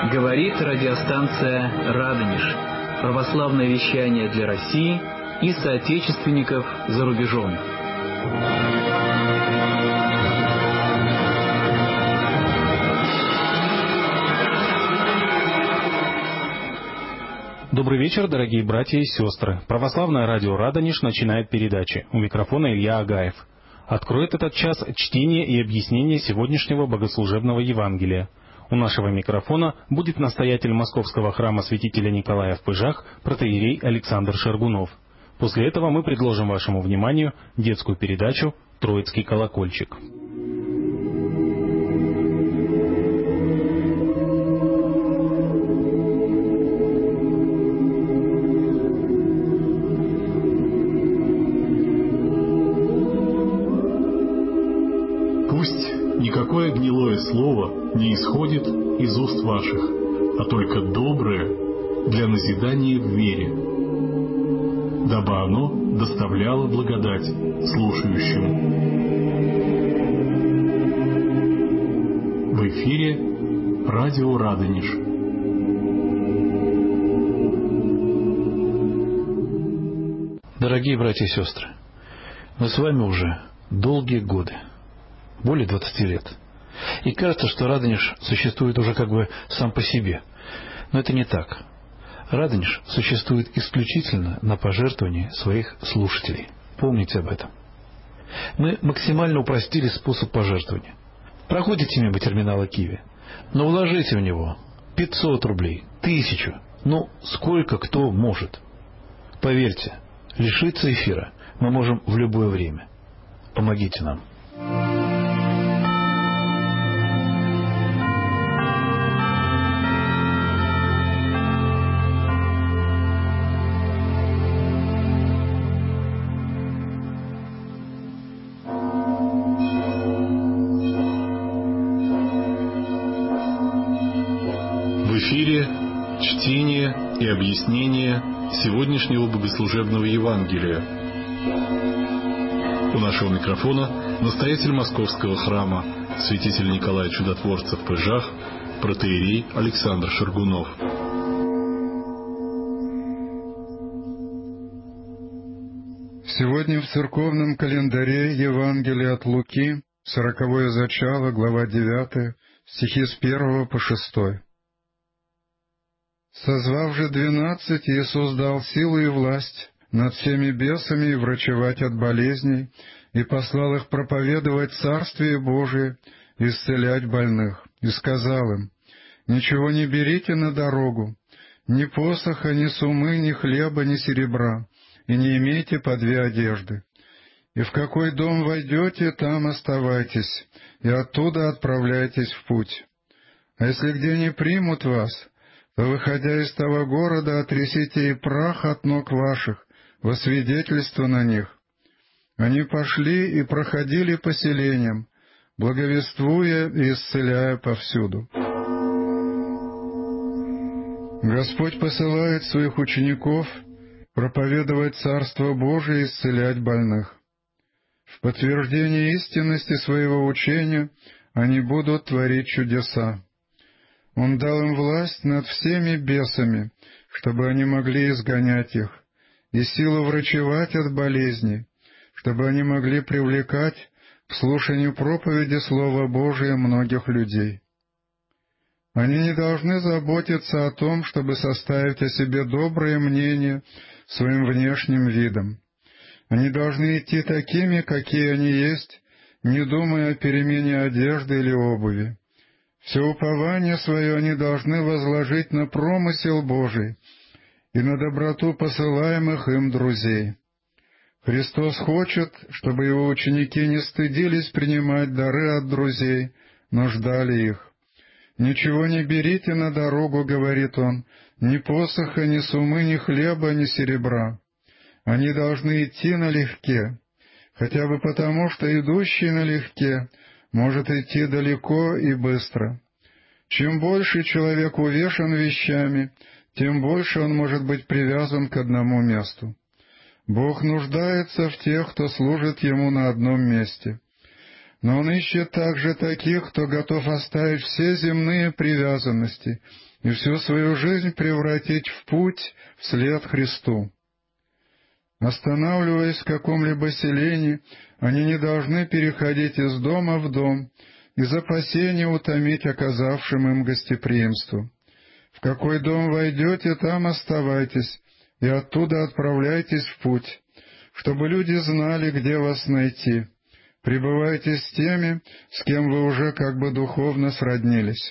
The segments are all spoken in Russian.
Говорит радиостанция «Радонеж». Православное вещание для России и соотечественников за рубежом. Добрый вечер, дорогие братья и сестры. Православное радио «Радонеж» начинает передачи. У микрофона Илья Агаев. Откроет этот час чтение и объяснение сегодняшнего богослужебного Евангелия. У нашего микрофона будет настоятель Московского храма святителя Николая в Пыжах, протоиерей Александр Шаргунов. После этого мы предложим вашему вниманию детскую передачу «Троицкий колокольчик». Никакое гнилое слово не исходит из уст ваших, а только доброе для назидания в вере, дабы оно доставляло благодать слушающим. В эфире радио «Радонеж». Дорогие братья и сестры, мы с вами уже долгие годы, более 20 лет. И кажется, что Радонеж существует уже как бы сам по себе. Но это не так. Радонеж существует исключительно на пожертвовании своих слушателей. Помните об этом. Мы максимально упростили способ пожертвования. Проходите мимо терминала Киви, но вложите в него 500 рублей, 1000, сколько кто может. Поверьте, лишиться эфира мы можем в любое время. Помогите нам. В эфире чтение и объяснение сегодняшнего богослужебного Евангелия. У нашего микрофона настоятель Московского храма святитель Николай Чудотворца в Пыжах, протоиерей Александр Шаргунов. Сегодня в церковном календаре Евангелие от Луки, 40-е зачало, глава 9, стихи с 1 по 6. «Созвав же 12, Иисус дал силу и власть над всеми бесами и врачевать от болезней, и послал их проповедовать Царствие Божие, исцелять больных, и сказал им: ничего не берите на дорогу, ни посоха, ни сумы, ни хлеба, ни серебра, и не имейте по 2 одежды. И в какой дом войдете, там оставайтесь, и оттуда отправляйтесь в путь. А если где не примут вас, то, выходя из того города, отрясите и прах от ног ваших во свидетельство на них». Они пошли и проходили по селениям, благовествуя и исцеляя повсюду. Господь посылает своих учеников проповедовать Царство Божие и исцелять больных. В подтверждение истинности своего учения они будут творить чудеса. Он дал им власть над всеми бесами, чтобы они могли изгонять их, и силу врачевать от болезней, чтобы они могли привлекать к слушанию проповеди Слова Божия многих людей. Они не должны заботиться о том, чтобы составить о себе доброе мнение своим внешним видом. Они должны идти такими, какие они есть, не думая о перемене одежды или обуви. Все упование свое они должны возложить на промысел Божий и на доброту посылаемых им друзей. Христос хочет, чтобы Его ученики не стыдились принимать дары от друзей, но ждали их. «Ничего не берите на дорогу, — говорит Он, — ни посоха, ни сумы, ни хлеба, ни серебра». Они должны идти налегке, хотя бы потому, что идущий налегке может идти далеко и быстро. Чем больше человек увешан вещами, тем больше он может быть привязан к одному месту. Бог нуждается в тех, кто служит Ему на одном месте. но Он ищет также таких, кто готов оставить все земные привязанности и всю свою жизнь превратить в путь вслед Христу. Останавливаясь в каком-либо селении, они не должны переходить из дома в дом, из опасения утомить оказавшим им гостеприимство. В какой дом войдете, там оставайтесь, и оттуда отправляйтесь в путь, чтобы люди знали, где вас найти. Пребывайте с теми, с кем вы уже как бы духовно сроднились.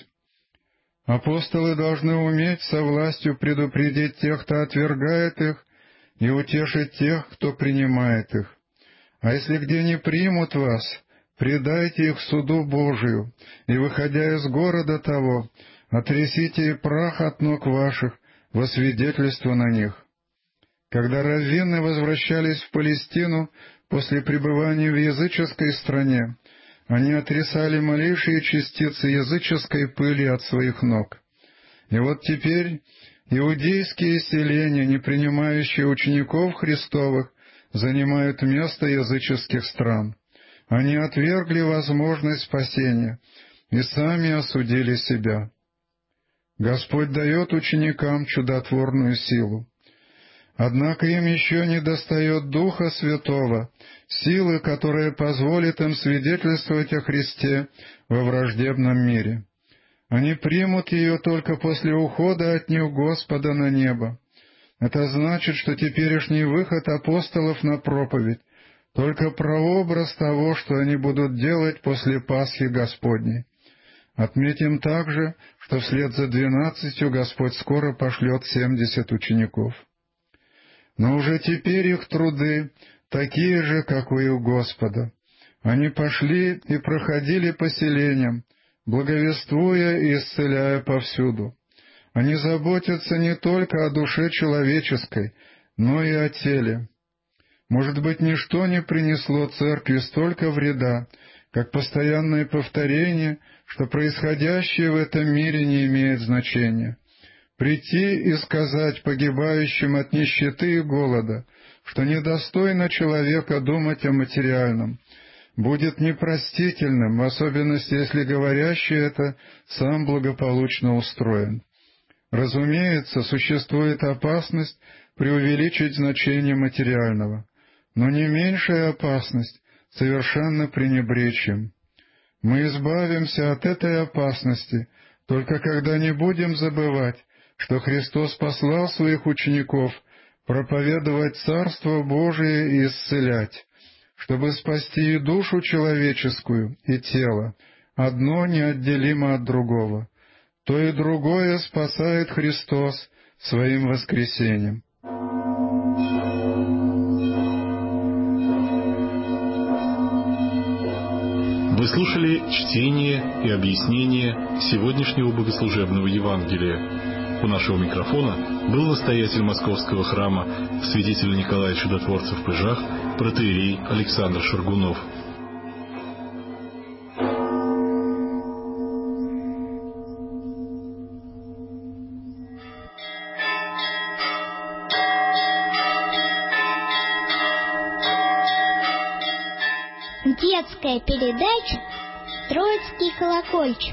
Апостолы должны уметь со властью предупредить тех, кто отвергает их, и утешить тех, кто принимает их. А если где не примут вас, предайте их суду Божию, и, выходя из города того, отрясите и прах от ног ваших во свидетельство на них. Когда раввины возвращались в Палестину после пребывания в языческой стране, они отрясали малейшие частицы языческой пыли от своих ног. И вот теперь иудейские селения, не принимающие учеников Христовых, занимают место языческих стран. Они отвергли возможность спасения и сами осудили себя. Господь дает ученикам чудотворную силу. Однако им еще недостает Духа Святого, силы, которая позволит им свидетельствовать о Христе во враждебном мире. Они примут ее только после ухода от них Господа на небо. Это значит, что теперешний выход апостолов на проповедь — только прообраз того, что они будут делать после Пасхи Господней. Отметим также, что вслед за 12 Господь скоро пошлет 70 учеников. Но уже теперь их труды такие же, как и у Господа. Они пошли и проходили по селениям, благовествуя и исцеляя повсюду. Они заботятся не только о душе человеческой, но и о теле. Может быть, ничто не принесло церкви столько вреда, как постоянное повторение, что происходящее в этом мире не имеет значения. Прийти и сказать погибающим от нищеты и голода, что недостойно человека думать о материальном, будет непростительным, в особенности, если говорящий это сам благополучно устроен. Разумеется, существует опасность преувеличить значение материального, но не меньшая опасность совершенно пренебречь им. Мы избавимся от этой опасности только когда не будем забывать, что Христос послал своих учеников проповедовать Царство Божие и исцелять, чтобы спасти и душу человеческую, и тело, одно неотделимо от другого. То и другое спасает Христос своим воскресением. Вы слушали чтение и объяснение сегодняшнего богослужебного Евангелия. У нашего микрофона был настоятель Московского храма святитель Николай Чудотворцев в Пыжах, протоиерей Александр Шаргунов. Детская передача «Троицкий колокольчик».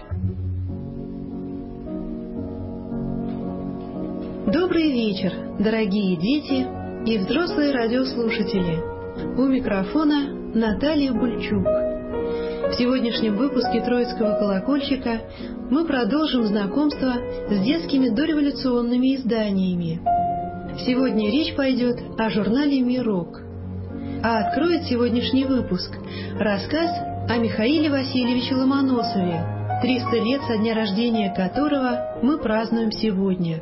Добрый вечер, дорогие дети и взрослые радиослушатели. У микрофона Наталья Бульчук. В сегодняшнем выпуске «Троицкого колокольчика» мы продолжим знакомство с детскими дореволюционными изданиями. Сегодня речь пойдет о журнале «Мирок». А откроет сегодняшний выпуск рассказ о Михаиле Васильевиче Ломоносове, 300 лет со дня рождения которого мы празднуем сегодня.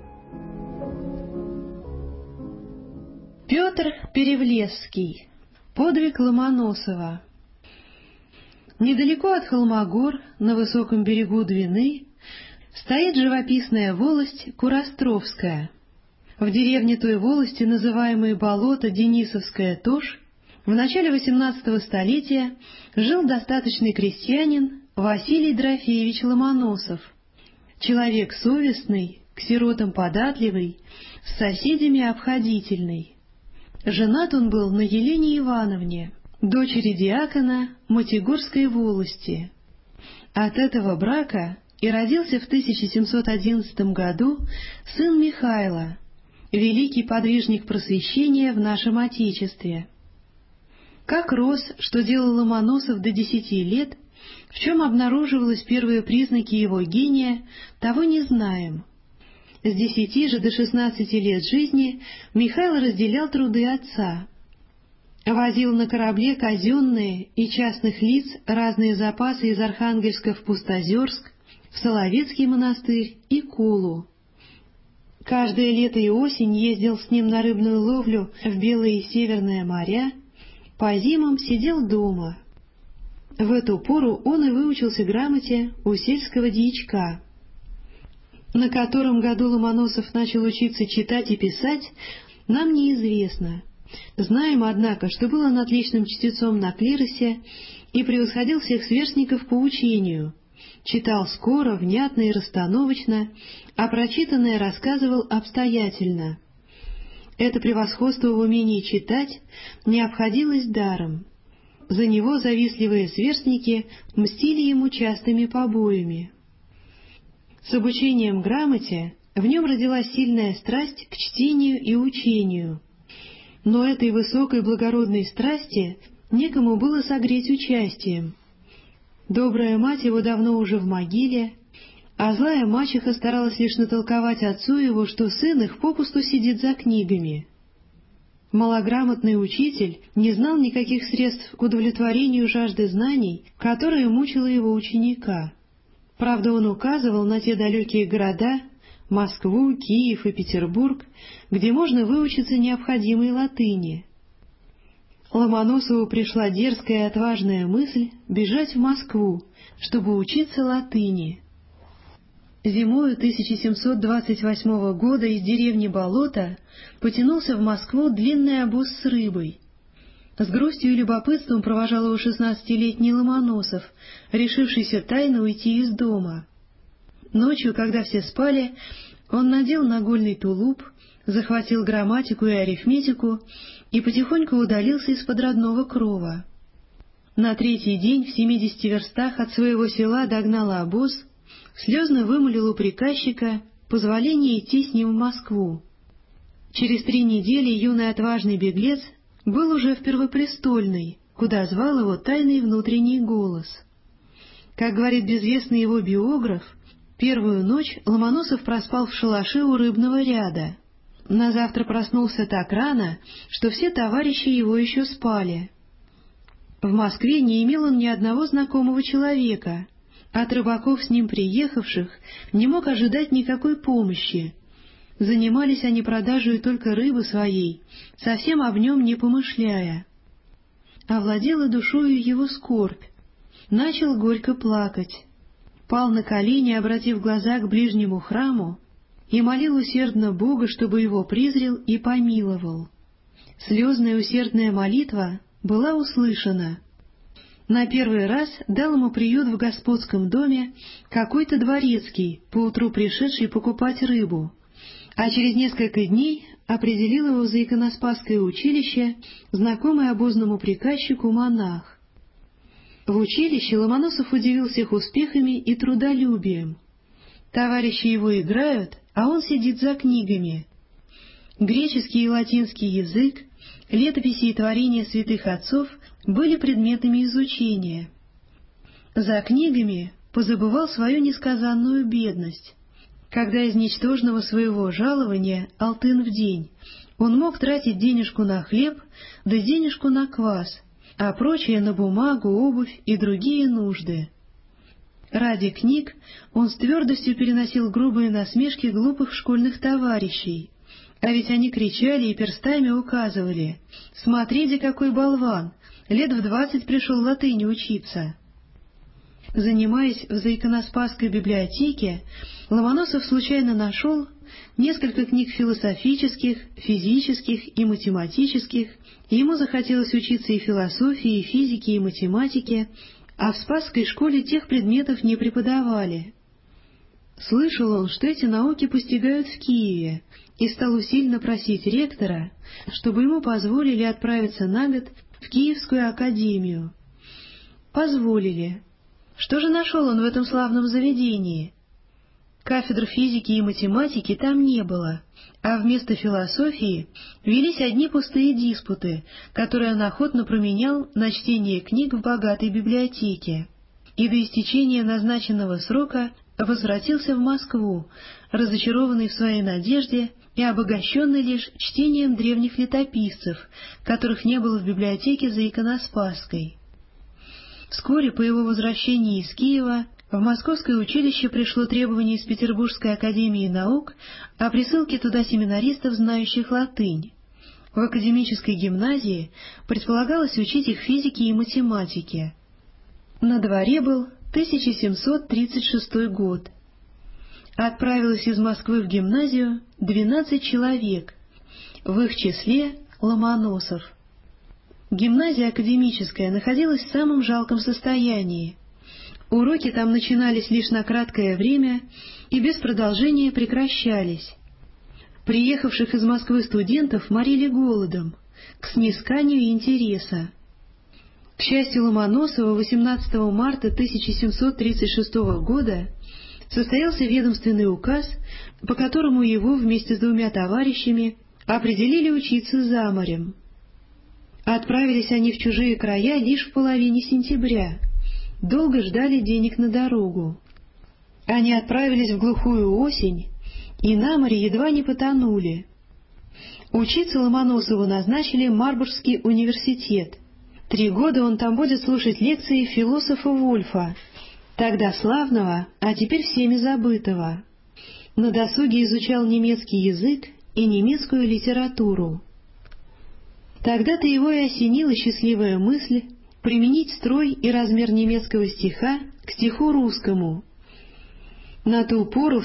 Петр Перевлесский. Подвиг Ломоносова. Недалеко от Холмогор, на высоком берегу Двины, стоит живописная волость Куростровская. В деревне той волости, называемой болото Денисовская Тошь, в начале XVIII столетия жил достаточный крестьянин Василий Дорофеевич Ломоносов, человек совестный, к сиротам податливый, с соседями обходительный. Женат он был на Елене Ивановне, дочери диакона Матигорской волости. От этого брака и родился в 1711 году сын Михаила, великий подвижник просвещения в нашем Отечестве. Как рос, что делал Ломоносов до 10 лет, в чем обнаруживались первые признаки его гения, того не знаем. С 10 же до 16 лет жизни Михаил разделял труды отца. Возил на корабле казенные и частных лиц разные запасы из Архангельска в Пустозерск, в Соловецкий монастырь и Кулу. Каждое лето и осень ездил с ним на рыбную ловлю в Белое и Северное моря, по зимам сидел дома. В эту пору он и выучился грамоте у сельского дьячка. На котором году Ломоносов начал учиться читать и писать, нам неизвестно. Знаем, однако, что был он отличным чтецом на клиросе и превосходил всех сверстников по учению. Читал скоро, внятно и расстановочно, а прочитанное рассказывал обстоятельно. Это превосходство в умении читать не обходилось даром. За него завистливые сверстники мстили ему частыми побоями. С обучением грамоте в нем родилась сильная страсть к чтению и учению. Но этой высокой благородной страсти некому было согреть участием. Добрая мать его давно уже в могиле, а злая мачеха старалась лишь натолковать отцу его, что сын их попусту сидит за книгами. Малограмотный учитель не знал никаких средств к удовлетворению жажды знаний, которая мучила его ученика. Правда, он указывал на те далекие города, Москву, Киев и Петербург, где можно выучиться необходимой латыни. Ломоносову пришла дерзкая и отважная мысль бежать в Москву, чтобы учиться латыни. Зимою 1728 года из деревни Болото потянулся в Москву длинный обоз с рыбой. С грустью и любопытством провожал его 16-летний Ломоносов, решившийся тайно уйти из дома. Ночью, когда все спали, он надел нагольный тулуп, захватил грамматику и арифметику и потихоньку удалился из-под родного крова. На третий день в 70 верстах от своего села догнал обоз, слезно вымолил у приказчика позволение идти с ним в Москву. Через 3 недели юный отважный беглец был уже в Первопрестольной, куда звал его тайный внутренний голос. Как говорит безвестный его биограф, первую ночь Ломоносов проспал в шалаше у рыбного ряда. Назавтра проснулся так рано, что все товарищи его еще спали. В Москве не имел он ни одного знакомого человека. От рыбаков, с ним приехавших, не мог ожидать никакой помощи. Занимались они продажей только рыбы своей, совсем об нем не помышляя. Овладела душою его скорбь. Начал горько плакать. Пал на колени, обратив глаза к ближнему храму, и молил усердно Бога, чтобы его призрел и помиловал. Слезная усердная молитва была услышана. На первый раз дал ему приют в господском доме какой-то дворецкий, поутру пришедший покупать рыбу, а через несколько дней определил его за иконоспасское училище знакомый обозному приказчику монах. В училище Ломоносов удивил всех успехами и трудолюбием. Товарищи его играют, а он сидит за книгами. Греческий и латинский язык, летописи и творения святых отцов были предметами изучения. За книгами позабывал свою несказанную бедность. Когда из ничтожного своего жалования алтын в день он мог тратить денежку на хлеб, да денежку на квас, а прочее на бумагу, обувь и другие нужды. Ради книг он с твердостью переносил грубые насмешки глупых школьных товарищей, а ведь они кричали и перстами указывали: «Смотрите, какой болван! Лет в 20 пришел латыни учиться!» Занимаясь в заиконоспасской библиотеке, Ломоносов случайно нашел несколько книг философических, физических и математических, и ему захотелось учиться и философии, и физике, и математике, а в Спасской школе тех предметов не преподавали. Слышал он, что эти науки постигают в Киеве, и стал усиленно просить ректора, чтобы ему позволили отправиться на год в Киевскую академию. Позволили. Что же нашел он в этом славном заведении? Кафедр физики и математики там не было, а вместо философии велись одни пустые диспуты, которые он охотно променял на чтение книг в богатой библиотеке. И до истечения назначенного срока возвратился в Москву, разочарованный в своей надежде и обогащенный лишь чтением древних летописцев, которых не было в библиотеке за Иконоспасской. Вскоре по его возвращении из Киева в Московское училище пришло требование из Петербургской академии наук о присылке туда семинаристов, знающих латынь. В академической гимназии предполагалось учить их физике и математике. На дворе был 1736 год. Отправилось из Москвы в гимназию 12 человек, в их числе Ломоносов. Гимназия академическая находилась в самом жалком состоянии. Уроки там начинались лишь на краткое время и без продолжения прекращались. Приехавших из Москвы студентов морили голодом, к снисканию интереса. К счастью Ломоносова, 18 марта 1736 года состоялся ведомственный указ, по которому его вместе с 2 товарищами определили учиться за морем. Отправились они в чужие края лишь в половине сентября. Долго ждали денег на дорогу. Они отправились в глухую осень, и на море едва не потонули. Учиться Ломоносову назначили Марбургский университет. 3 года он там будет слушать лекции философа Вольфа, тогда славного, а теперь всеми забытого. На досуге изучал немецкий язык и немецкую литературу. Тогда-то его и осенила счастливая мысль применить строй и размер немецкого стиха к стиху русскому. На ту пору, в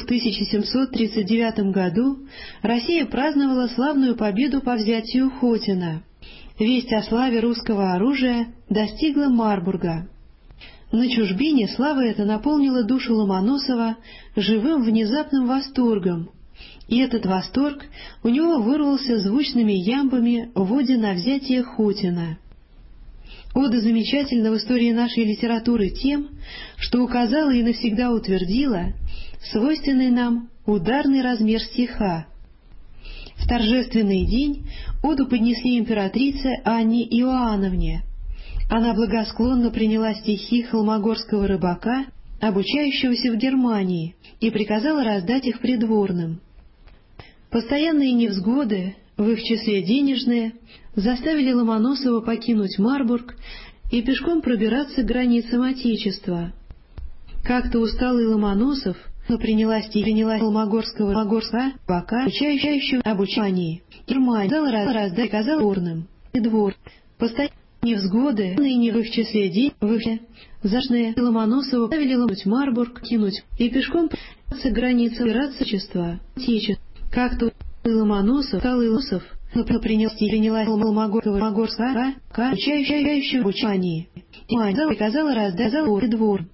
1739 году, Россия праздновала славную победу по взятию Хотина. Весть о славе русского оружия достигла Марбурга. На чужбине слава эта наполнила душу Ломоносова живым внезапным восторгом, и этот восторг у него вырвался звучными ямбами в оде на взятие Хотина. Ода замечательна в истории нашей литературы тем, что указала и навсегда утвердила свойственный нам ударный размер стиха. В торжественный день оду поднесли императрице Анне Иоанновне. Она благосклонно приняла стихи холмогорского рыбака, обучающегося в Германии, и приказала раздать их придворным. Постоянные невзгоды, в их числе денежные, заставили Ломоносова покинуть Марбург и пешком пробираться к границам Отечества. Как-то усталый Ломоносов приняла холмогорского рыбака, обучающего обучании, и приказала горным и двор. Постоянные невзгоды, и в их числе денежные, зажные Ломоносова заставили Марбург кинуть и пешком пробираться к границам Отечества. Как-то Ломоносов приняла холмогорского рыбака, обучающего обучании, и приказала раздать двор.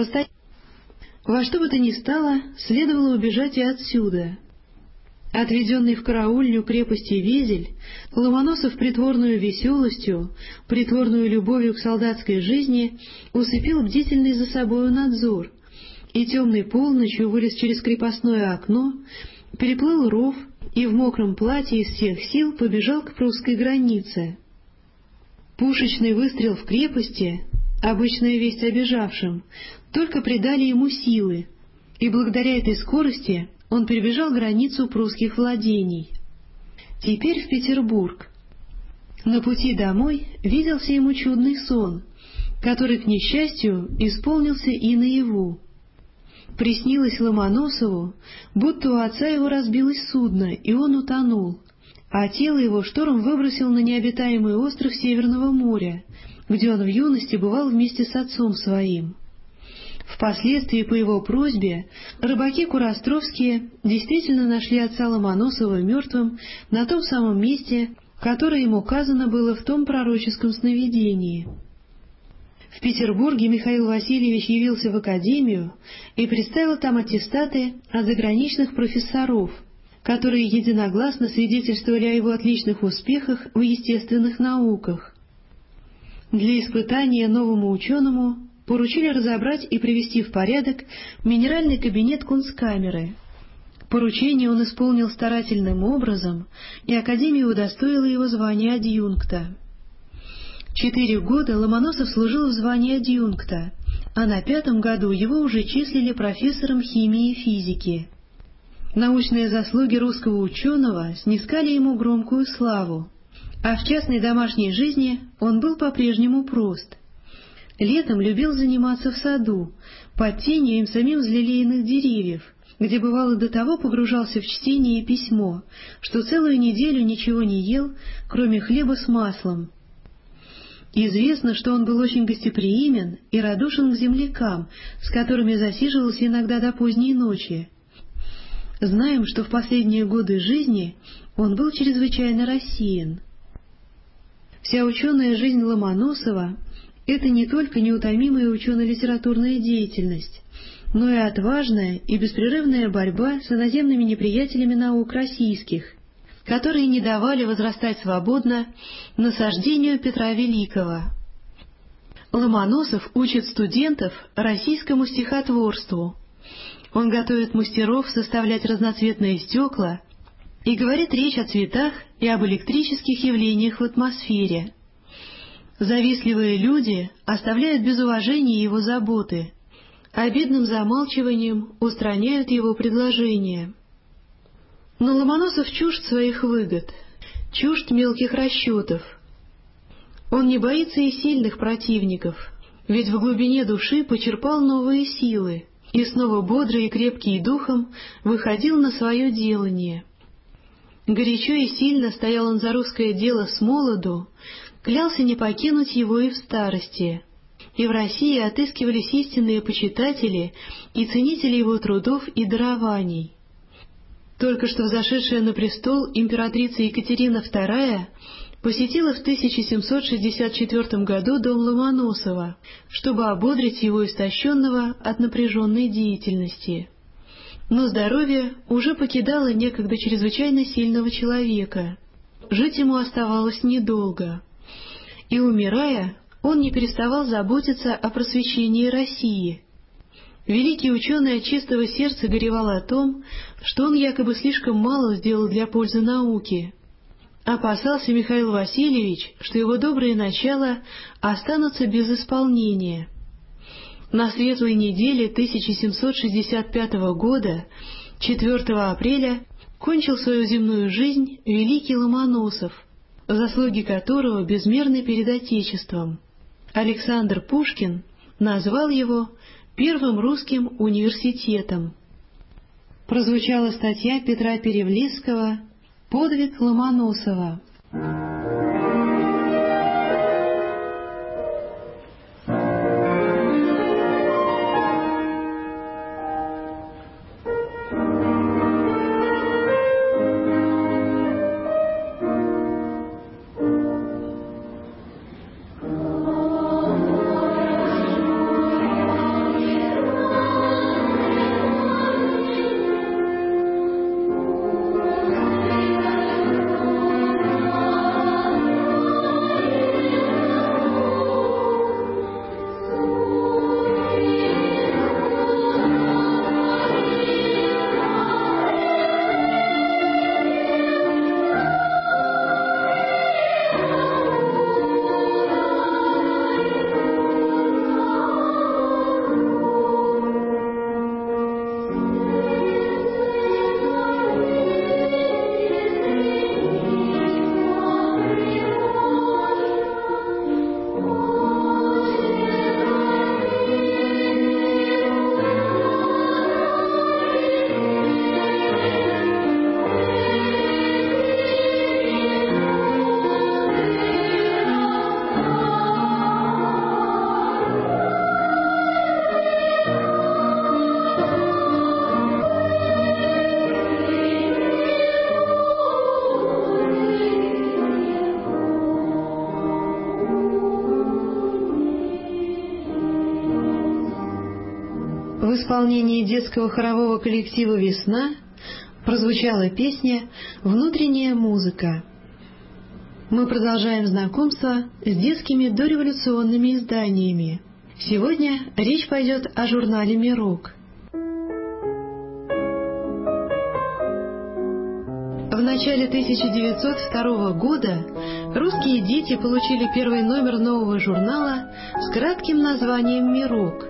Во что бы то ни стало, следовало убежать и отсюда. Отведенный в караульню крепости Везель, Ломоносов притворную веселостью, притворную любовью к солдатской жизни усыпил бдительный за собою надзор, и темной полночью вылез через крепостное окно, переплыл ров и в мокром платье из всех сил побежал к прусской границе. Пушечный выстрел в крепости, обычная весть о бежавшем, только придали ему силы, и благодаря этой скорости он перебежал границу прусских владений. Теперь в Петербург. На пути домой виделся ему чудный сон, который, к несчастью, исполнился и наяву. Приснилось Ломоносову, будто у отца его разбилось судно, и он утонул, а тело его шторм выбросил на необитаемый остров Северного моря, где он в юности бывал вместе с отцом своим. Впоследствии, по его просьбе, рыбаки куроостровские действительно нашли отца Ломоносова мертвым на том самом месте, которое им указано было в том пророческом сновидении. В Петербурге Михаил Васильевич явился в академию и представил там аттестаты от заграничных профессоров, которые единогласно свидетельствовали о его отличных успехах в естественных науках. Для испытания новому ученому поручили разобрать и привести в порядок минеральный кабинет кунсткамеры. Поручение он исполнил старательным образом, и Академия удостоила его звания адъюнкта. 4 года Ломоносов служил в звании адъюнкта, а на 5-м году его уже числили профессором химии и физики. Научные заслуги русского ученого снискали ему громкую славу, а в частной домашней жизни он был по-прежнему прост. Летом любил заниматься в саду, под тенью им самим взлелеянных деревьев, где бывало до того погружался в чтение и письмо, что целую неделю ничего не ел, кроме хлеба с маслом. Известно, что он был очень гостеприимен и радушен к землякам, с которыми засиживался иногда до поздней ночи. Знаем, что в последние годы жизни он был чрезвычайно рассеян. Вся ученая жизнь Ломоносова — это не только неутомимая учено-литературная деятельность, но и отважная и беспрерывная борьба с иноземными неприятелями наук российских, которые не давали возрастать свободно насаждению Петра Великого. Ломоносов учит студентов российскому стихотворству. Он готовит мастеров составлять разноцветные стекла и говорит речь о цветах и об электрических явлениях в атмосфере. Завистливые люди оставляют без уважения его заботы, обидным замалчиванием устраняют его предложения. Но Ломоносов чужд своих выгод, чужд мелких расчетов. Он не боится и сильных противников, ведь в глубине души почерпал новые силы и снова бодрый и крепкий духом выходил на свое делание. Горячо и сильно стоял он за русское дело с молоду, клялся не покинуть его и в старости. И в России отыскивались истинные почитатели и ценители его трудов и дарований. Только что взошедшая на престол императрица Екатерина II посетила в 1764 году дом Ломоносова, чтобы ободрить его истощенного от напряженной деятельности. Но здоровье уже покидало некогда чрезвычайно сильного человека. Жить ему оставалось недолго. И, умирая, он не переставал заботиться о просвещении России. Великий ученый от чистого сердца горевал о том, что он якобы слишком мало сделал для пользы науки. Опасался Михаил Васильевич, что его добрые начала останутся без исполнения. На светлой неделе 1765 года, 4 апреля, кончил свою земную жизнь великий Ломоносов, заслуги которого безмерны перед Отечеством. Александр Пушкин назвал его первым русским университетом. Прозвучала статья Петра Перевлеского «Подвиг Ломоносова». В исполнении детского хорового коллектива «Весна» прозвучала песня «Внутренняя музыка». Мы продолжаем знакомство с детскими дореволюционными изданиями. Сегодня речь пойдет о журнале «Мирок». В начале 1902 года русские дети получили первый номер нового журнала с кратким названием «Мирок».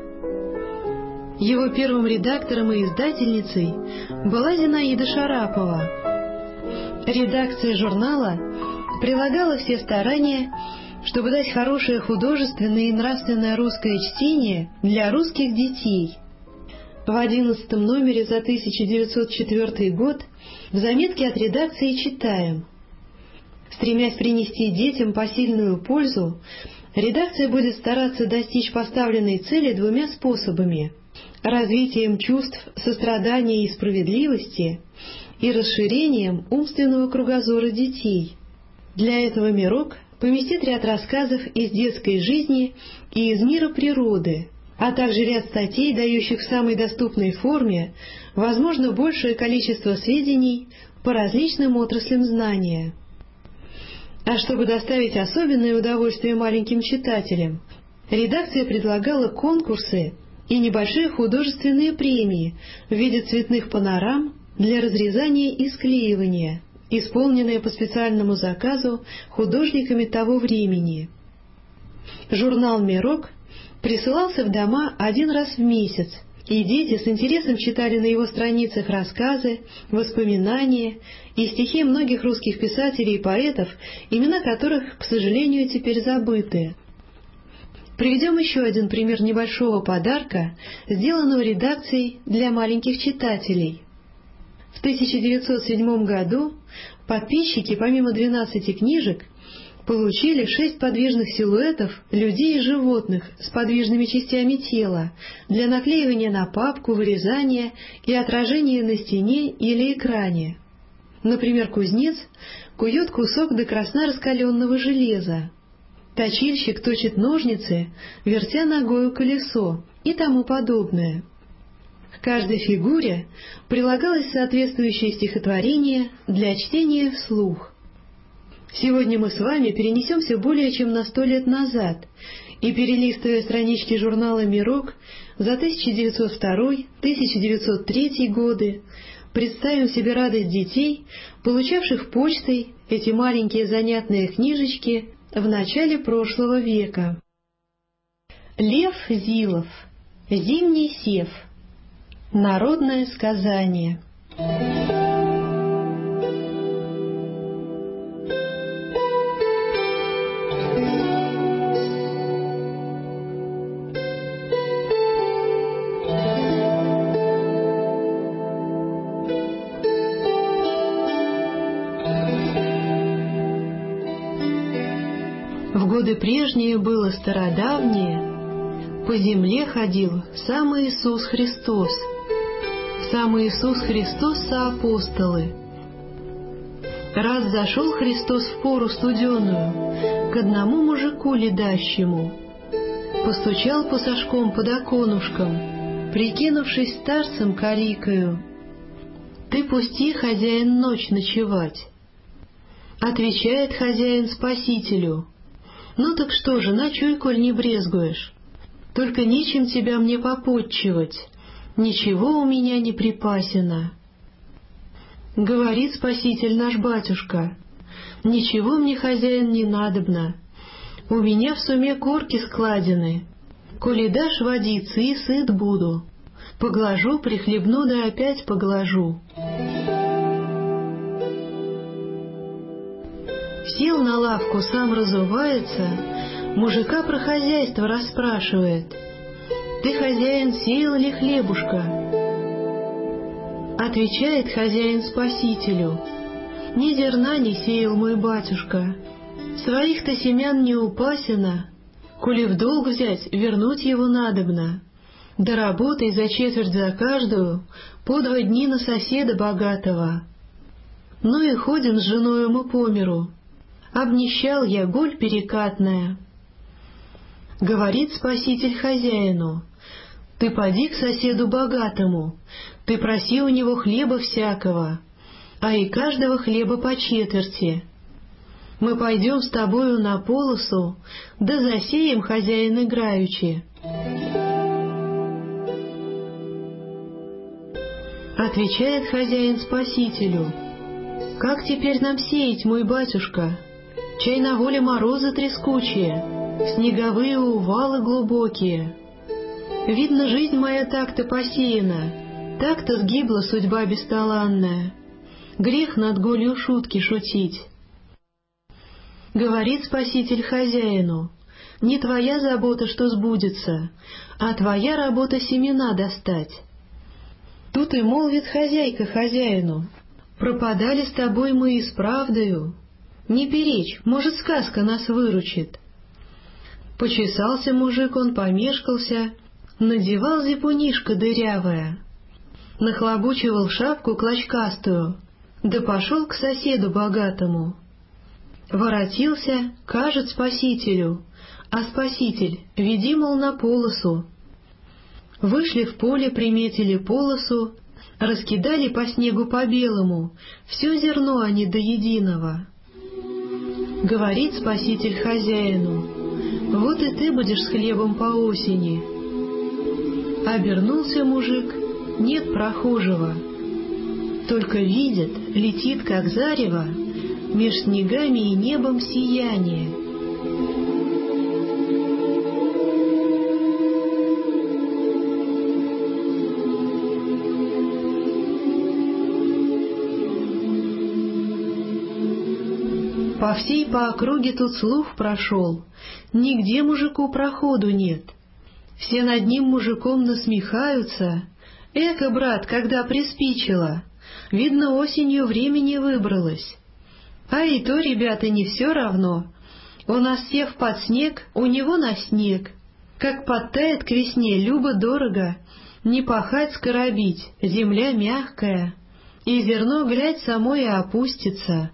Его первым редактором и издательницей была Зинаида Шарапова. Редакция журнала прилагала все старания, чтобы дать хорошее художественное и нравственное русское чтение для русских детей. В 11-м номере за 1904 год в заметке от редакции читаем: «Стремясь принести детям посильную пользу, редакция будет стараться достичь поставленной цели двумя способами: развитием чувств сострадания и справедливости и расширением умственного кругозора детей. Для этого «Мирок» поместит ряд рассказов из детской жизни и из мира природы, а также ряд статей, дающих в самой доступной форме, возможно, большее количество сведений по различным отраслям знания». А чтобы доставить особенное удовольствие маленьким читателям, редакция предлагала конкурсы и небольшие художественные премии в виде цветных панорам для разрезания и склеивания, исполненные по специальному заказу художниками того времени. Журнал «Мирок» присылался в дома один раз в месяц, и дети с интересом читали на его страницах рассказы, воспоминания и стихи многих русских писателей и поэтов, имена которых, к сожалению, теперь забыты. Приведем еще один пример небольшого подарка, сделанного редакцией для маленьких читателей. В 1907 году подписчики, помимо 12 книжек, получили 6 подвижных силуэтов людей и животных с подвижными частями тела для наклеивания на папку, вырезания и отражения на стене или экране. Например, кузнец кует кусок до красна раскаленного железа, точильщик точит ножницы, вертя ногою колесо и тому подобное. К каждой фигуре прилагалось соответствующее стихотворение для чтения вслух. Сегодня мы с вами перенесемся более чем на 100 лет назад и, перелистывая странички журнала «Мирок» за 1902-1903 годы, представим себе радость детей, получавших почтой эти маленькие занятные книжечки в начале прошлого века. Лев Зилов. Зимний сев. Народное сказание. В годы прежние было стародавние, по земле ходил сам Иисус Христос, сам Иисус Христос со апостолы. Раз зашел Христос в пору студеную к одному мужику ледащему, постучал посошком под оконушком, прикинувшись старцем каликою: «Ты пусти, хозяин, ночь ночевать». Отвечает хозяин спасителю: «Ну так что же, ночуй, коль не брезгуешь. Только нечем тебя мне попотчевать, ничего у меня не припасено». Говорит спаситель наш батюшка: «Ничего мне, хозяин, не надобно. У меня в суме корки складены. Коли дашь водицы, и сыт буду. Поглажу, прихлебну, да опять поглажу». Сел на лавку, сам разувается, мужика про хозяйство расспрашивает: «Ты, хозяин, сеял ли хлебушка?» Отвечает хозяин спасителю: «Ни зерна не сеял мой батюшка. Своих-то семян не упасено. Коли в долг взять, вернуть его надобно. Да работай за четверть за каждую, по 2 дни на соседа богатого. Ну и ходим с женою мы по миру. Обнищал я, голь перекатная». Говорит спаситель хозяину: «Ты поди к соседу богатому, ты проси у него хлеба всякого, а и каждого хлеба по четверти. Мы пойдем с тобою на полосу, да засеем, хозяин играючи. Отвечает хозяин спасителю: как теперь нам сеять, мой батюшка? Чай на воле морозы трескучие, снеговые увалы глубокие. Видно, жизнь моя так-то посеяна, так-то сгибла судьба бесталанная. Грех над голью шутки шутить. Говорит спаситель хозяину: не твоя забота, что сбудется, а твоя работа семена достать. Тут и молвит хозяйка хозяину: пропадали с тобой мы и с правдою. Не перечь, может, сказка нас выручит. Почесался мужик, он помешкался, надевал зипунишко дырявое, нахлобучивал шапку клочкастую, да пошел к соседу богатому. Воротился, кажет спасителю, а спаситель: веди, мол, на полосу. Вышли в поле, приметили полосу, раскидали по снегу по белому, все зерно они до единого. Говорит спаситель хозяину: вот и ты будешь с хлебом по осени. Обернулся мужик, нет прохожего, только видит, летит, как зарево, меж снегами и небом сияние. По всей по округе тут слух прошел, нигде мужику проходу нет. Все над ним мужиком насмехаются. Эка, брат, когда приспичило, видно, осенью времени выбралось. А и то, ребята, не все равно. У нас сев под снег, у него на снег. Как подтает к весне, любо-дорого. Не пахать, скоробить, земля мягкая. И зерно, глядь, само и опустится.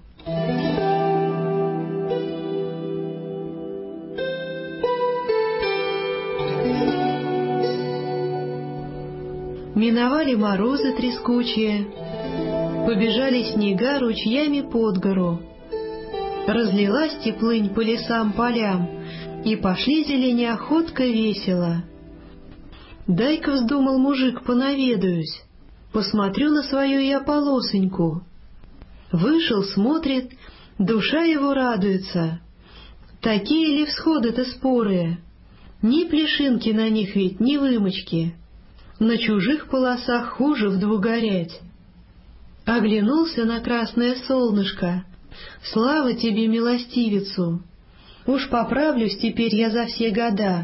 Миновали морозы трескучие, побежали снега ручьями под гору. Разлилась теплынь по лесам, полям, и пошли зелени охотка весело. Дай-ка, вздумал мужик, понаведаюсь, посмотрю на свою я полосоньку. Вышел, смотрит, душа его радуется. Такие ли всходы-то спорые? Ни плешинки на них ведь, ни вымочки. На чужих полосах хуже вдвух горять. Оглянулся на красное солнышко. Слава тебе, милостивицу! Уж поправлюсь теперь я за все года.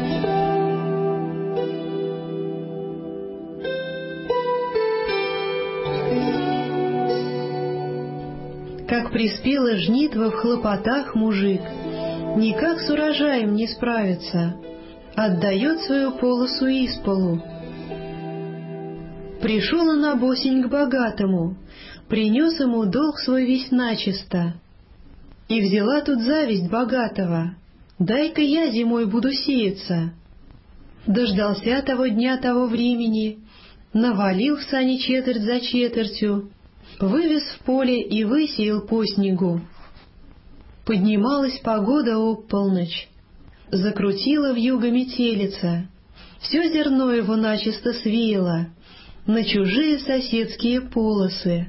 Как приспела жнитва в хлопотах мужик, никак с урожаем не справится, отдает свою полосу исполу. Пришел он обосень к богатому, принес ему долг свой весь начисто. И взяла тут зависть богатого: дай-ка я зимой буду сеяться. Дождался того дня, того времени, навалил в сани четверть за четвертью, вывез в поле и высеял по снегу. Поднималась погода об полночь, закрутила вьюга метелица, все зерно его начисто свеяло на чужие соседские полосы.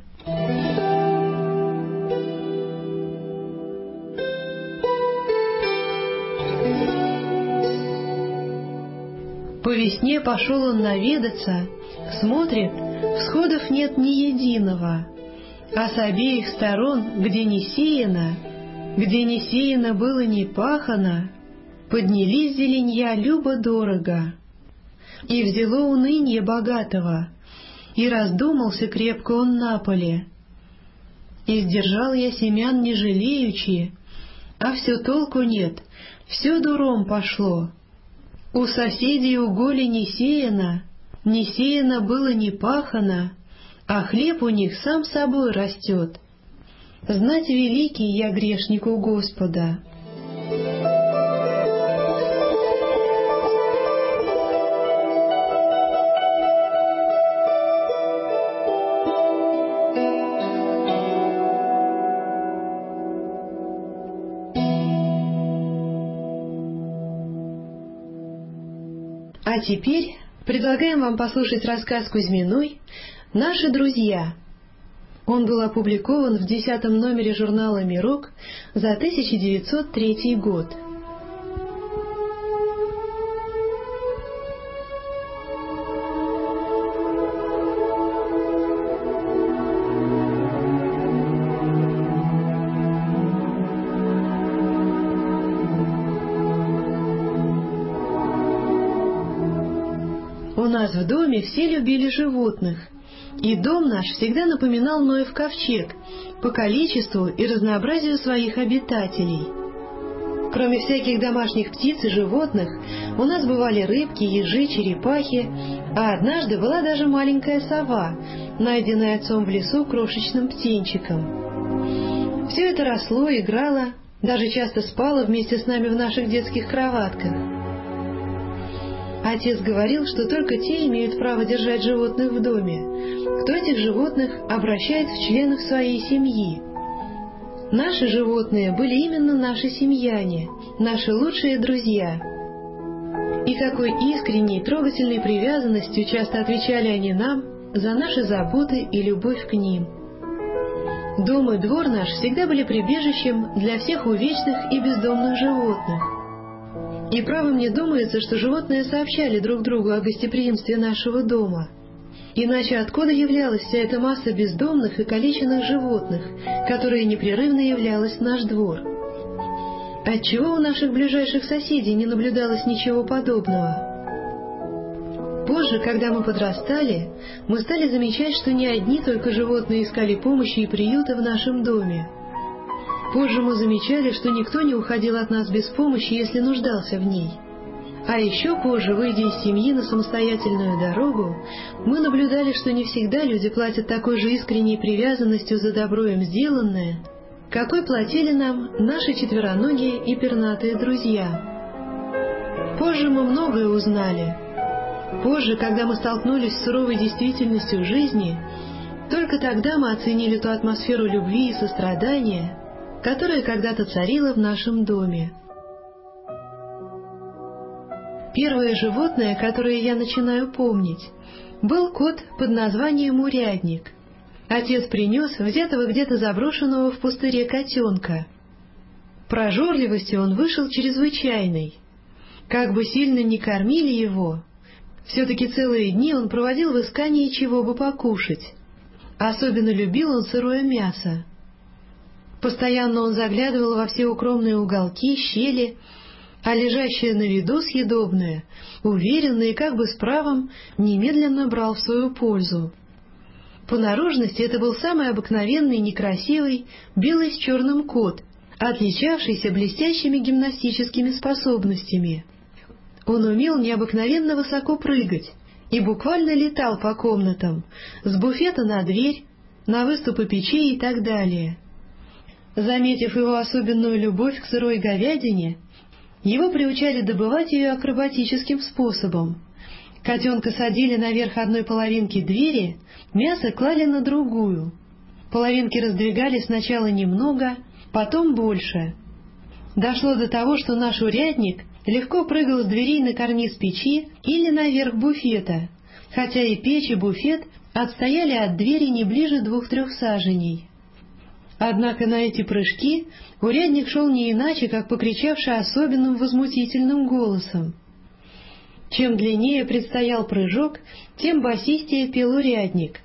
По весне пошел он наведаться, смотрит, всходов нет ни единого, а с обеих сторон, где не сеяно было не пахано, поднялись зеленья любо-дорого. И взяло уныние богатого, и раздумался крепко он на поле. И сдержал я семян не жалеючи, а все толку нет, все дуром пошло. У соседей уголи не сеяно было не пахано, а хлеб у них сам собой растет. Знать великий я грешник у Господа. А теперь предлагаем вам послушать рассказ Кузьминой «Наши друзья». Он был опубликован в 10-м номере журнала «Мирок» за 1903 год. У нас в доме все любили животных, и дом наш всегда напоминал Ноев ковчег по количеству и разнообразию своих обитателей. Кроме всяких домашних птиц и животных, у нас бывали рыбки, ежи, черепахи, а однажды была даже маленькая сова, найденная отцом в лесу крошечным птенчиком. Все это росло, играло, даже часто спало вместе с нами в наших детских кроватках. Отец говорил, что только те имеют право держать животных в доме, кто этих животных обращает в членов своей семьи. Наши животные были именно наши семьяне, наши лучшие друзья. И какой искренней, трогательной привязанностью часто отвечали они нам за наши заботы и любовь к ним. Дом и двор наш всегда были прибежищем для всех увечных и бездомных животных. И право мне думается, что животные сообщали друг другу о гостеприимстве нашего дома. Иначе откуда являлась вся эта масса бездомных и калеченных животных, которая непрерывно являлась в наш двор? Отчего у наших ближайших соседей не наблюдалось ничего подобного? Позже, когда мы подрастали, мы стали замечать, что не одни только животные искали помощи и приюта в нашем доме. Позже мы замечали, что никто не уходил от нас без помощи, если нуждался в ней. А еще позже, выйдя из семьи на самостоятельную дорогу, мы наблюдали, что не всегда люди платят такой же искренней привязанностью за добро им сделанное, какой платили нам наши четвероногие и пернатые друзья. Позже мы многое узнали. Позже, когда мы столкнулись с суровой действительностью жизни, только тогда мы оценили ту атмосферу любви и сострадания, которая когда-то царила в нашем доме. Первое животное, которое я начинаю помнить, был кот под названием Урядник. Отец принес взятого где-то заброшенного в пустыре котенка. Прожорливостью он вышел чрезвычайной. Как бы сильно ни кормили его, все-таки целые дни он проводил в искании чего бы покушать. Особенно любил он сырое мясо. Постоянно он заглядывал во все укромные уголки, щели, а лежащее на виду съедобное, уверенно и как бы с правом, немедленно брал в свою пользу. По наружности это был самый обыкновенный, некрасивый, белый с черным кот, отличавшийся блестящими гимнастическими способностями. Он умел необыкновенно высоко прыгать и буквально летал по комнатам, с буфета на дверь, на выступы печей и так далее. Заметив его особенную любовь к сырой говядине, его приучали добывать ее акробатическим способом. Котенка садили наверх одной половинки двери, мясо клали на другую. Половинки раздвигали сначала немного, потом больше. Дошло до того, что наш урядник легко прыгал с дверей на карниз печи или наверх буфета, хотя и печь, и буфет отстояли от двери не ближе 2-3 саженей. Однако на эти прыжки урядник шел не иначе, как покричавший особенным возмутительным голосом. Чем длиннее предстоял прыжок, тем басистее пел урядник.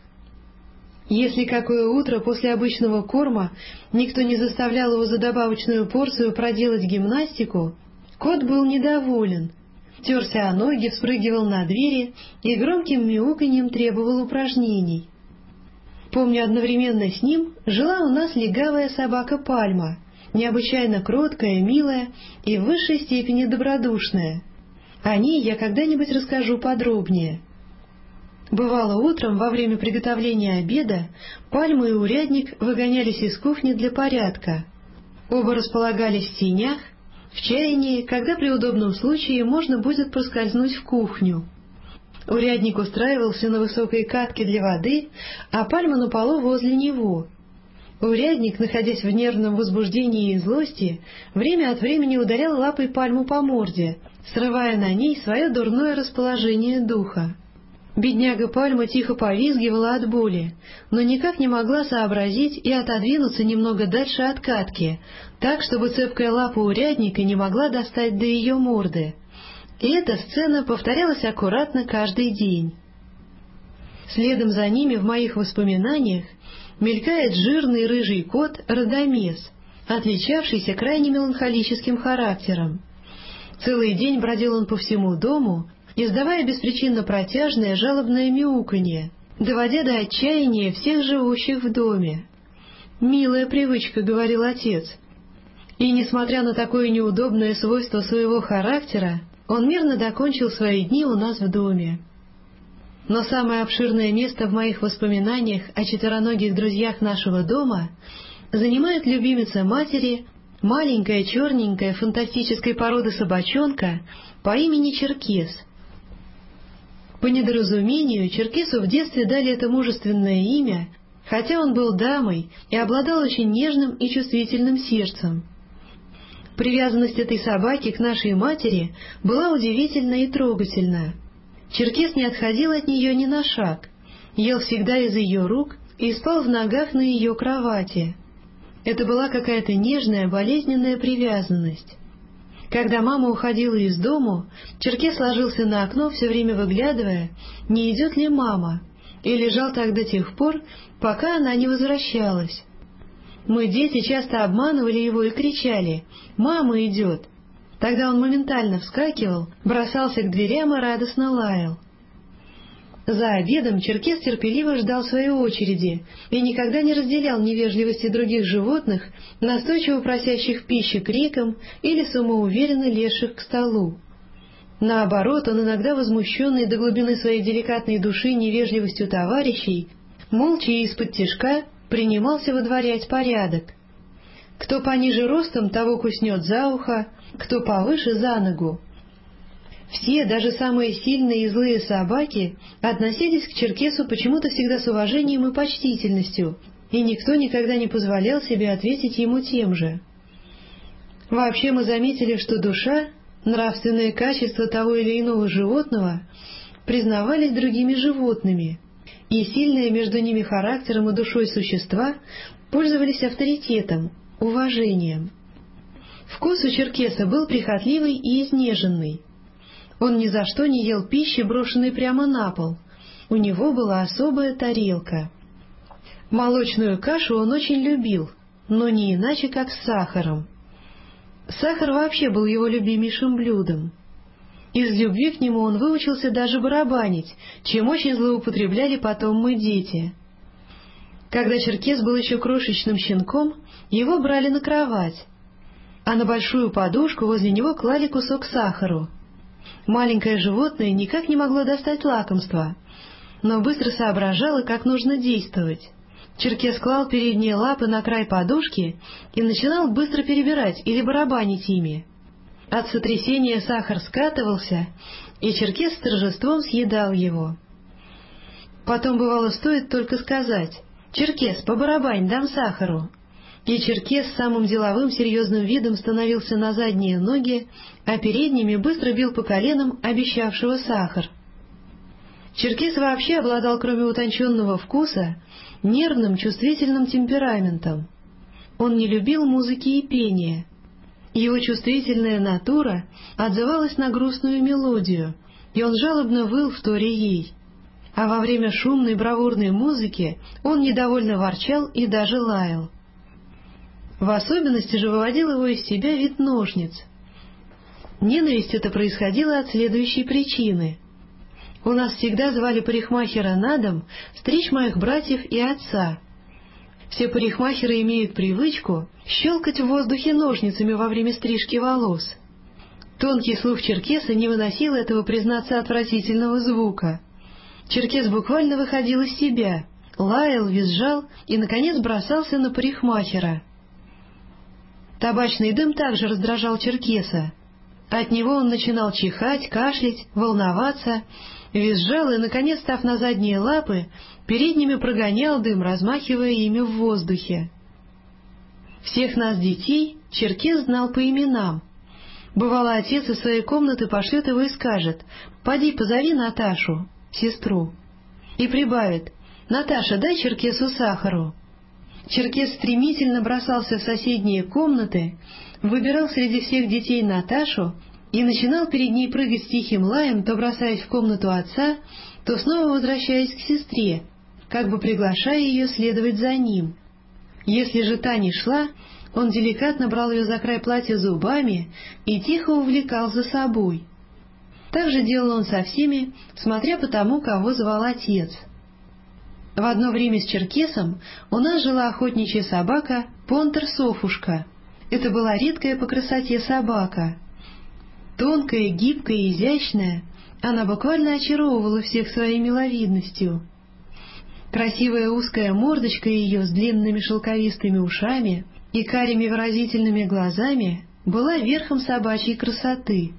Если какое утро после обычного корма никто не заставлял его за добавочную порцию проделать гимнастику, кот был недоволен, терся о ноги, вспрыгивал на двери и громким мяуканьем требовал упражнений. Помню, одновременно с ним жила у нас легавая собака Пальма, необычайно кроткая, милая и в высшей степени добродушная. О ней я когда-нибудь расскажу подробнее. Бывало, утром во время приготовления обеда Пальма и урядник выгонялись из кухни для порядка. Оба располагались в сенях, в чаянии, когда при удобном случае можно будет проскользнуть в кухню. Урядник устраивался на высокой катке для воды, а Пальма на полу возле него. Урядник, находясь в нервном возбуждении и злости, время от времени ударял лапой пальму по морде, срывая на ней свое дурное расположение духа. Бедняга Пальма тихо повизгивала от боли, но никак не могла сообразить и отодвинуться немного дальше от катки, так, чтобы цепкая лапа урядника не могла достать до ее морды. И эта сцена повторялась аккуратно каждый день. Следом за ними в моих воспоминаниях мелькает жирный рыжий кот Радомес, отличавшийся крайне меланхолическим характером. Целый день бродил он по всему дому, издавая беспричинно протяжное жалобное мяуканье, доводя до отчаяния всех живущих в доме. «Милая привычка», — говорил отец. И, несмотря на такое неудобное свойство своего характера, он мирно докончил свои дни у нас в доме. Но самое обширное место в моих воспоминаниях о четвероногих друзьях нашего дома занимает любимица матери, маленькая черненькая фантастической породы собачонка по имени Черкес. По недоразумению, Черкесу в детстве дали это мужественное имя, хотя он был дамой и обладал очень нежным и чувствительным сердцем. Привязанность этой собаки к нашей матери была удивительна и трогательна. Черкес не отходил от нее ни на шаг, ел всегда из ее рук и спал в ногах на ее кровати. Это была какая-то нежная, болезненная привязанность. Когда мама уходила из дому, Черкес ложился на окно, все время выглядывая, не идет ли мама, и лежал так до тех пор, пока она не возвращалась. Мы, дети, часто обманывали его и кричали: «Мама идет!». Тогда он моментально вскакивал, бросался к дверям и радостно лаял. За обедом Черкес терпеливо ждал своей очереди и никогда не разделял невежливости других животных, настойчиво просящих пищи криком или самоуверенно лезших к столу. Наоборот, он иногда, возмущенный до глубины своей деликатной души невежливостью товарищей, молча и из-под принимался выдворять порядок. Кто пониже ростом, того куснет за ухо, кто повыше — за ногу. Все, даже самые сильные и злые собаки, относились к Черкесу почему-то всегда с уважением и почтительностью, и никто никогда не позволял себе ответить ему тем же. Вообще мы заметили, что душа, нравственные качества того или иного животного признавались другими животными, и сильные между ними характером и душой существа пользовались авторитетом, уважением. Вкус у Черкеса был прихотливый и изнеженный. Он ни за что не ел пищи, брошенной прямо на пол. У него была особая тарелка. Молочную кашу он очень любил, но не иначе, как с сахаром. Сахар вообще был его любимейшим блюдом. Из любви к нему он выучился даже барабанить, чем очень злоупотребляли потом мы, дети. Когда Черкес был еще крошечным щенком, его брали на кровать, а на большую подушку возле него клали кусок сахару. Маленькое животное никак не могло достать лакомства, но быстро соображало, как нужно действовать. Черкес клал передние лапы на край подушки и начинал быстро перебирать или барабанить ими. От сотрясения сахар скатывался, и Черкес с торжеством съедал его. Потом, бывало, стоит только сказать: «Черкес, побарабань, дам сахару». И Черкес самым деловым серьезным видом становился на задние ноги, а передними быстро бил по коленам обещавшего сахар. Черкес вообще обладал, кроме утонченного вкуса, нервным, чувствительным темпераментом. Он не любил музыки и пения. Его чувствительная натура отзывалась на грустную мелодию, и он жалобно выл, вторя ей. А во время шумной бравурной музыки он недовольно ворчал и даже лаял. В особенности же выводил его из себя вид ножниц. Ненависть эта происходила от следующей причины. У нас всегда звали парикмахера на дом стричь моих братьев и отца. Все парикмахеры имеют привычку щелкать в воздухе ножницами во время стрижки волос. Тонкий слух Черкеса не выносил этого, признаться, отвратительного звука. Черкес буквально выходил из себя, лаял, визжал и, наконец, бросался на парикмахера. Табачный дым также раздражал Черкеса. От него он начинал чихать, кашлять, волноваться, визжал и, наконец, став на задние лапы, передними прогонял дым, размахивая ими в воздухе. Всех нас, детей, черкес знал по именам. Бывало, отец из своей комнаты пошлет его и скажет: «Поди, позови Наташу, сестру», и прибавит: «Наташа, дай черкесу сахару». Черкес стремительно бросался в соседние комнаты, выбирал среди всех детей Наташу и начинал перед ней прыгать с тихим лаем, то бросаясь в комнату отца, то снова возвращаясь к сестре, как бы приглашая ее следовать за ним. Если же та не шла, он деликатно брал ее за край платья зубами и тихо увлекал за собой. Так же делал он со всеми, смотря по тому, кого звал отец. В одно время с черкесом у нас жила охотничья собака Понтер-Софушка. Это была редкая по красоте собака. Тонкая, гибкая и изящная, она буквально очаровывала всех своей миловидностью. Красивая узкая мордочка ее с длинными шелковистыми ушами и карими выразительными глазами была верхом собачьей красоты.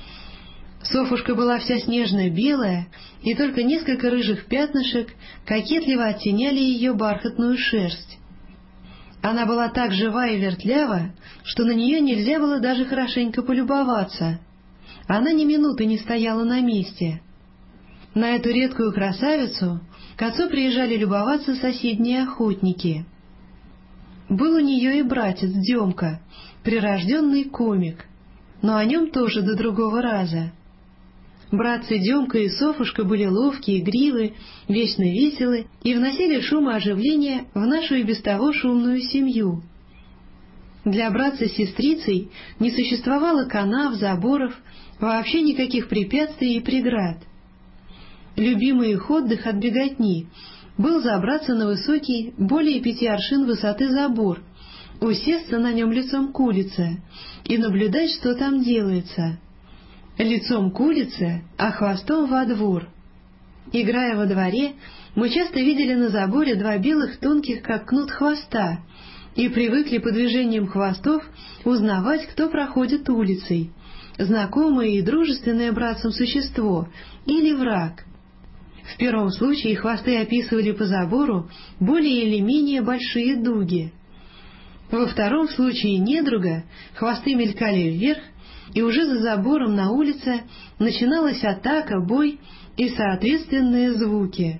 Софушка была вся снежно-белая, и только несколько рыжих пятнышек кокетливо оттеняли ее бархатную шерсть. Она была так жива и вертлява, что на нее нельзя было даже хорошенько полюбоваться. Она ни минуты не стояла на месте. На эту редкую красавицу к отцу приезжали любоваться соседние охотники. Был у нее и братец Демка, прирожденный комик, но о нем тоже до другого раза. Братцы Демка и Софушка были ловкие, игривы, вечно веселы и вносили шум и оживление в нашу и без того шумную семью. Для братца с сестрицей не существовало канав, заборов, вообще никаких препятствий и преград. Любимый их отдых от беготни был забраться на высокий, более 5 аршин высоты забор, усесться на нем лицом к улице и наблюдать, что там делается. Лицом к улице, а хвостом во двор. Играя во дворе, мы часто видели на заборе 2 белых тонких, как кнут, хвоста, и привыкли по движениям хвостов узнавать, кто проходит улицей, знакомое и дружественное братцам существо или враг. В первом случае хвосты описывали по забору более или менее большие дуги. Во втором случае недруга хвосты мелькали вверх, и уже за забором на улице начиналась атака, бой и соответственные звуки.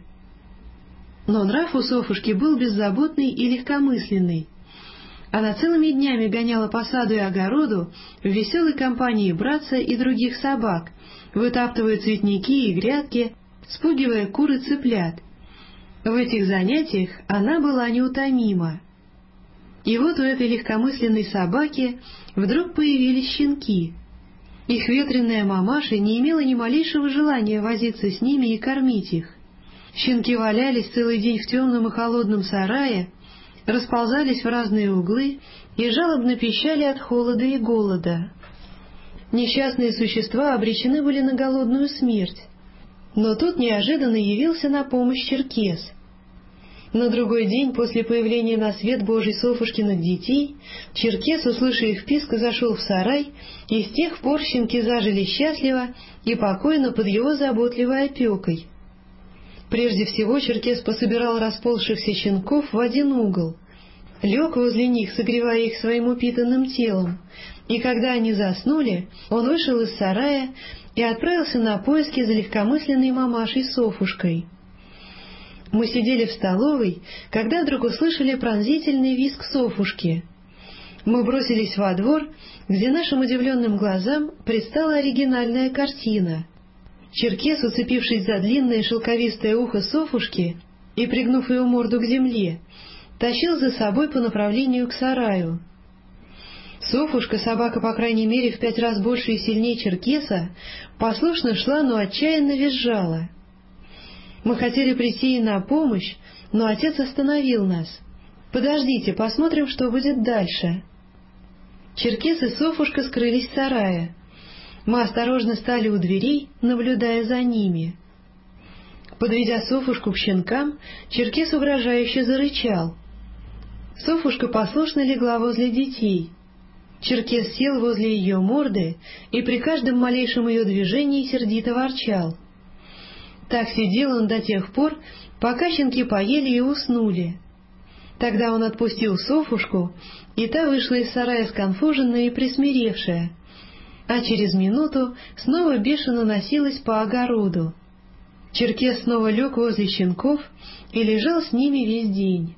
Но нрав у Софушки был беззаботный и легкомысленный. Она целыми днями гоняла по саду и огороду в веселой компании братца и других собак, вытаптывая цветники и грядки, спугивая кур и цыплят. В этих занятиях она была неутомима. И вот у этой легкомысленной собаки вдруг появились щенки. Их ветреная мамаша не имела ни малейшего желания возиться с ними и кормить их. Щенки валялись целый день в темном и холодном сарае, расползались в разные углы и жалобно пищали от холода и голода. Несчастные существа обречены были на голодную смерть. Но тут неожиданно явился на помощь черкес. На другой день после появления на свет Божий Софушкиных детей черкес, услышав их писк, зашел в сарай, и с тех пор щенки зажили счастливо и покойно под его заботливой опекой. Прежде всего черкес пособирал расползшихся щенков в один угол, лег возле них, согревая их своим упитанным телом, и когда они заснули, он вышел из сарая и отправился на поиски за легкомысленной мамашей Софушкой. Мы сидели в столовой, когда вдруг услышали пронзительный визг Софушки. Мы бросились во двор, где нашим удивленным глазам предстала оригинальная картина. Черкес, уцепившись за длинное шелковистое ухо Софушки и пригнув ее морду к земле, тащил за собой по направлению к сараю. Софушка, собака по крайней мере в 5 раз больше и сильнее черкеса, послушно шла, но отчаянно визжала. Мы хотели прийти ей на помощь, но отец остановил нас. «Подождите, посмотрим, что будет дальше». Черкес и Софушка скрылись в сарае. Мы осторожно стали у дверей, наблюдая за ними. Подведя Софушку к щенкам, черкес угрожающе зарычал. Софушка послушно легла возле детей. Черкес сел возле ее морды и при каждом малейшем ее движении сердито ворчал. Так сидел он до тех пор, пока щенки поели и уснули. Тогда он отпустил Софушку, и та вышла из сарая сконфуженная и присмиревшая, а через минуту снова бешено носилась по огороду. Черкес снова лег возле щенков и лежал с ними весь день.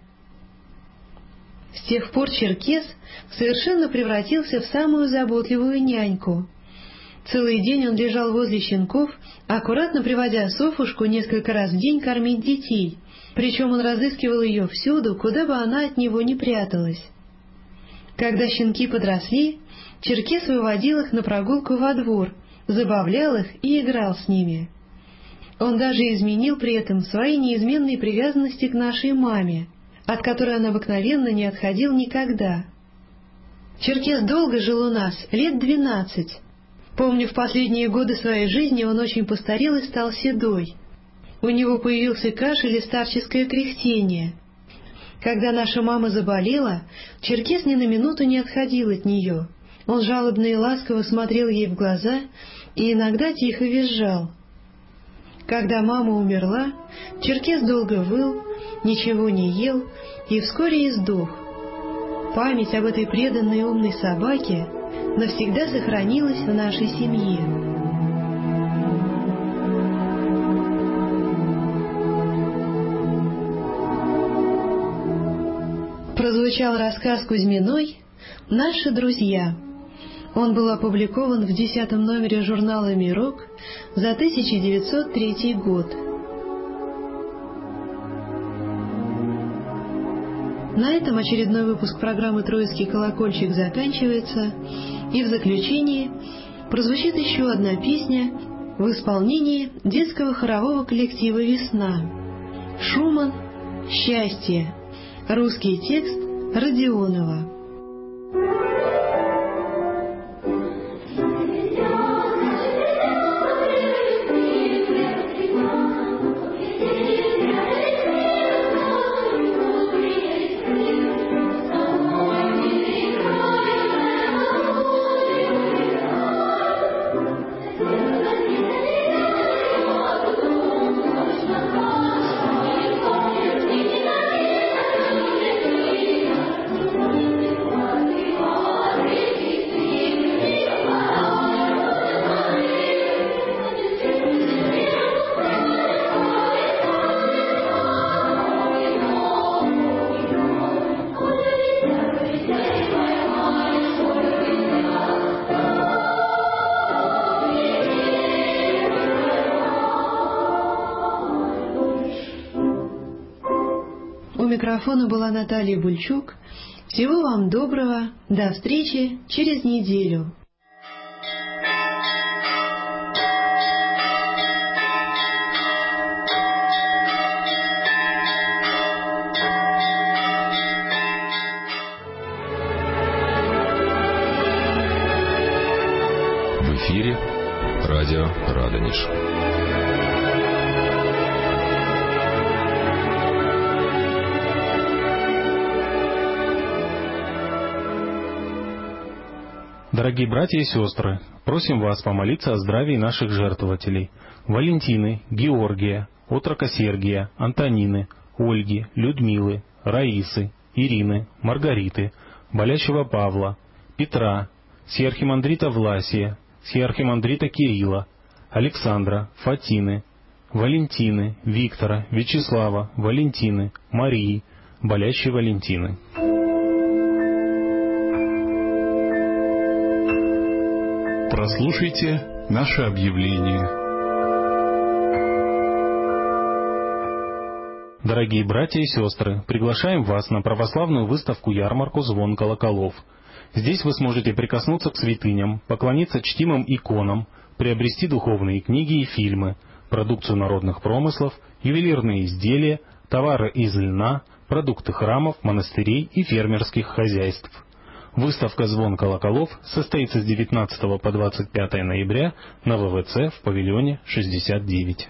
С тех пор Черкес совершенно превратился в самую заботливую няньку. Целый день он лежал возле щенков, аккуратно приводя Софушку несколько раз в день кормить детей, причем он разыскивал ее всюду, куда бы она от него не пряталась. Когда щенки подросли, Черкес выводил их на прогулку во двор, забавлял их и играл с ними. Он даже изменил при этом своей неизменной привязанности к нашей маме, от которой он обыкновенно не отходил никогда. Черкес долго жил у нас, лет 12. Помню, в последние годы своей жизни он очень постарел и стал седой. У него появился кашель и старческое кряхтение. Когда наша мама заболела, Черкес ни на минуту не отходил от нее. Он жалобно и ласково смотрел ей в глаза и иногда тихо визжал. Когда мама умерла, Черкес долго выл, ничего не ел и вскоре и сдох. Память об этой преданной и умной собаке навсегда сохранилась в нашей семье. Прозвучал рассказ Кузьминой «Наши друзья». Он был опубликован в 10-м номере журнала «Мирок» за 1903 год. На этом очередной выпуск программы «Троицкий колокольчик» заканчивается, и в заключении прозвучит еще одна песня в исполнении детского хорового коллектива «Весна». Шуман «Счастье». Русский текст Родионова. У микрофона была Наталья Бульчук. Всего вам доброго. До встречи через неделю. В эфире радио Радонеж. Дорогие братья и сестры, просим вас помолиться о здравии наших жертвователей: Валентины, Георгия, отрока Сергия, Антонины, Ольги, Людмилы, Раисы, Ирины, Маргариты, болящего Павла, Петра, сиархимандрита Власия, сиархимандрита Кирилла, Александра, Фатины, Валентины, Виктора, Вячеслава, Валентины, Марии, болящей Валентины. Прослушайте наше объявление. Дорогие братья и сестры, приглашаем вас на православную выставку-ярмарку «Звон колоколов». Здесь вы сможете прикоснуться к святыням, поклониться чтимым иконам, приобрести духовные книги и фильмы, продукцию народных промыслов, ювелирные изделия, товары из льна, продукты храмов, монастырей и фермерских хозяйств. Выставка «Звон колоколов» состоится с 19 по 25 ноября на ВВЦ в павильоне 69.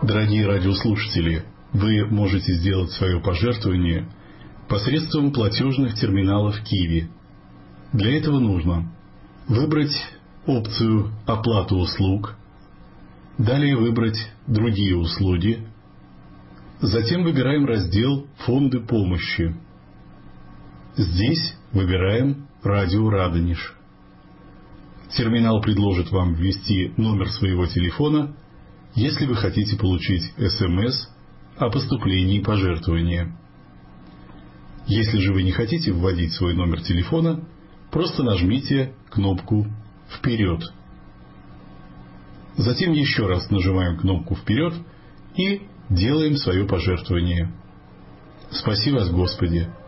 Дорогие радиослушатели, вы можете сделать свое пожертвование посредством платежных терминалов Киви. Для этого нужно выбрать опцию «Оплата услуг», далее выбрать «Другие услуги», затем выбираем раздел «Фонды помощи». Здесь выбираем «Радио Радонеж». Терминал предложит вам ввести номер своего телефона, если вы хотите получить СМС о поступлении пожертвования. Если же вы не хотите вводить свой номер телефона, просто нажмите кнопку «Вперед». Затем еще раз нажимаем кнопку «Вперед» и делаем свое пожертвование. Спаси вас, Господи!